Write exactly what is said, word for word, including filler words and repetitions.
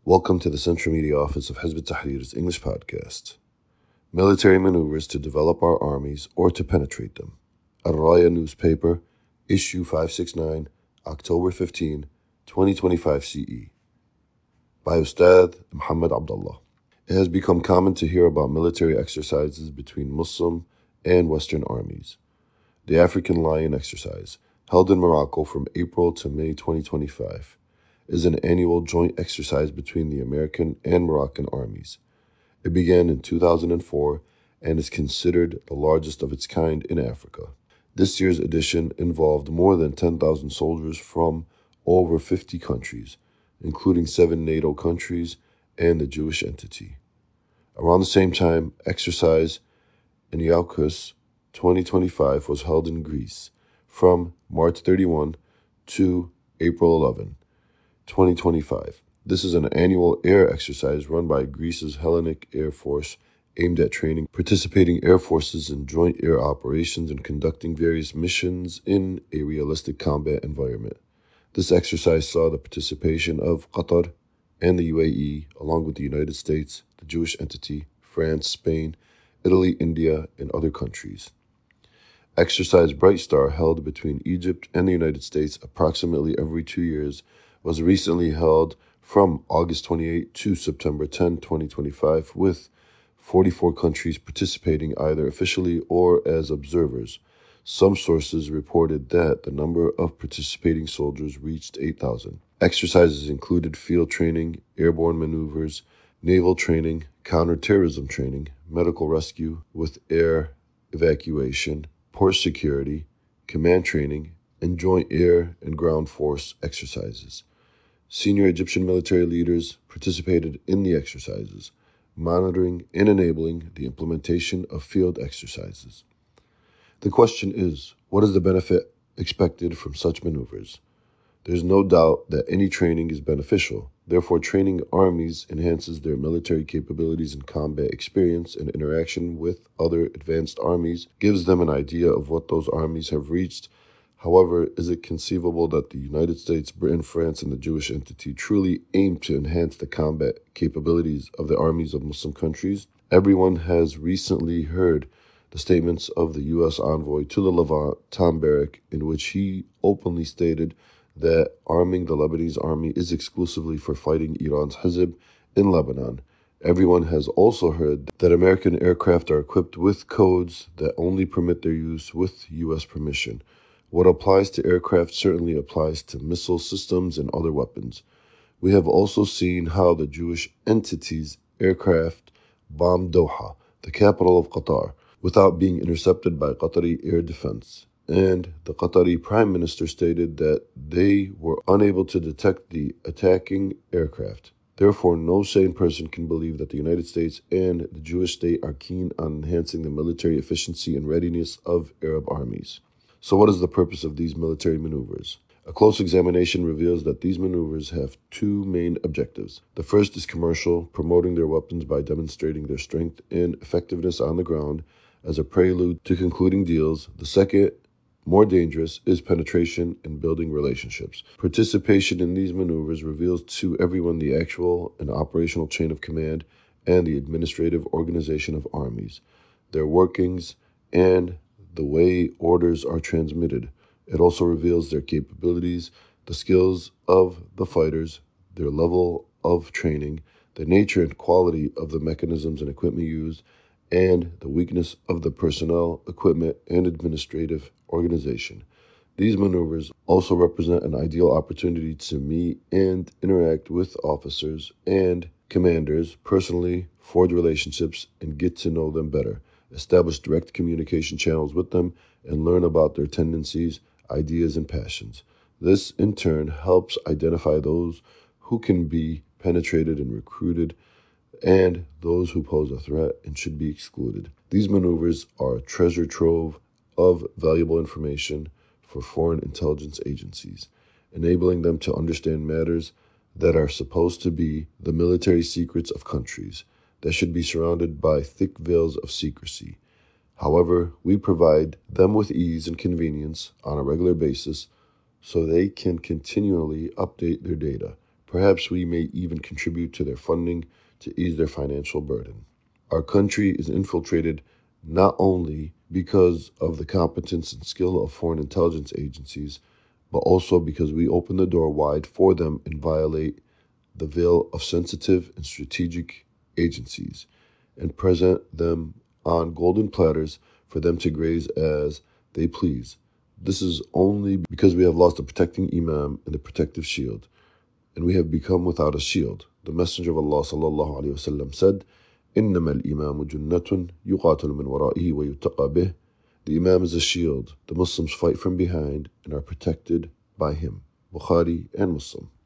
Welcome to the Central Media Office of Hizb ut-Tahrir's English podcast. Military maneuvers to develop our armies or to penetrate them. Al-Raya newspaper, issue five sixty-nine, October fifteenth, twenty twenty-five C E. By Ustad Muhammad Abdullah. It has become common to hear about military exercises between Muslim and Western armies. The African Lion Exercise, held in Morocco from April to May twenty twenty-five, is an annual joint exercise between the American and Moroccan armies. It began in two thousand four and is considered the largest of its kind in Africa. This year's edition involved more than ten thousand soldiers from over fifty countries, including seven NATO countries and the Jewish entity. Around the same time, exercise in Iolcus twenty twenty-five was held in Greece from March thirty-first to April eleventh, twenty twenty-five. This is an annual air exercise run by Greece's Hellenic Air Force aimed at training participating air forces in joint air operations and conducting various missions in a realistic combat environment. This exercise saw the participation of Qatar and the U A E, along with the United States, the Jewish entity, France, Spain, Italy, India, and other countries. Exercise Bright Star, held between Egypt and the United States approximately every two years, was recently held from August twenty-eighth to September tenth, twenty twenty-five, with forty-four countries participating either officially or as observers. Some sources reported that the number of participating soldiers reached eight thousand. Exercises included field training, airborne maneuvers, naval training, counterterrorism training, medical rescue with air evacuation, port security, command training, and joint air and ground force exercises. Senior Egyptian military leaders participated in the exercises, monitoring and enabling the implementation of field exercises. The question is, what is the benefit expected from such maneuvers? There's no doubt that any training is beneficial. Therefore, training armies enhances their military capabilities and combat experience, and interaction with other advanced armies gives them an idea of what those armies have reached. However, is it conceivable that the United States, Britain, France, and the Jewish entity truly aim to enhance the combat capabilities of the armies of Muslim countries? Everyone has recently heard the statements of the U S envoy to the Levant, Tom Barrack, in which he openly stated that arming the Lebanese army is exclusively for fighting Iran's Hizb in Lebanon. Everyone has also heard that American aircraft are equipped with codes that only permit their use with U S permission. What applies to aircraft certainly applies to missile systems and other weapons. We have also seen how the Jewish entity's aircraft bombed Doha, the capital of Qatar, without being intercepted by Qatari air defense. And the Qatari Prime Minister stated that they were unable to detect the attacking aircraft. Therefore, no sane person can believe that the United States and the Jewish state are keen on enhancing the military efficiency and readiness of Arab armies. So what is the purpose of these military maneuvers? A close examination reveals that these maneuvers have two main objectives. The first is commercial, promoting their weapons by demonstrating their strength and effectiveness on the ground as a prelude to concluding deals. The second, more dangerous, is penetration and building relationships. Participation in these maneuvers reveals to everyone the actual and operational chain of command and the administrative organization of armies, their workings, and the way orders are transmitted. It also reveals their capabilities, the skills of the fighters, their level of training, the nature and quality of the mechanisms and equipment used, and the weakness of the personnel, equipment, and administrative organization. These maneuvers also represent an ideal opportunity to meet and interact with officers and commanders personally, forge relationships, and get to know them better, establish direct communication channels with them, and learn about their tendencies, ideas, and passions. This, in turn, helps identify those who can be penetrated and recruited, and those who pose a threat and should be excluded. These maneuvers are a treasure trove of valuable information for foreign intelligence agencies, enabling them to understand matters that are supposed to be the military secrets of countries that should be surrounded by thick veils of secrecy. However, we provide them with ease and convenience on a regular basis so they can continually update their data, Perhaps we may even contribute to their funding to ease their financial burden. Our country is infiltrated not only because of the competence and skill of foreign intelligence agencies, but also because we open the door wide for them and violate the veil of sensitive and strategic agencies and present them on golden platters for them to graze as they please. This is only because we have lost the protecting imam and the protective shield, and we have become without a shield. The Messenger of Allah sallallahu alaihi wasallam said, إِنَّمَا الْإِمَامُ جُنَّةٌ يُقَاتَلُ مِنْ وَرَائِهِ وَيُتَّقَى بِهِ. The Imam is a shield. The Muslims fight from behind and are protected by him. Bukhari and Muslim.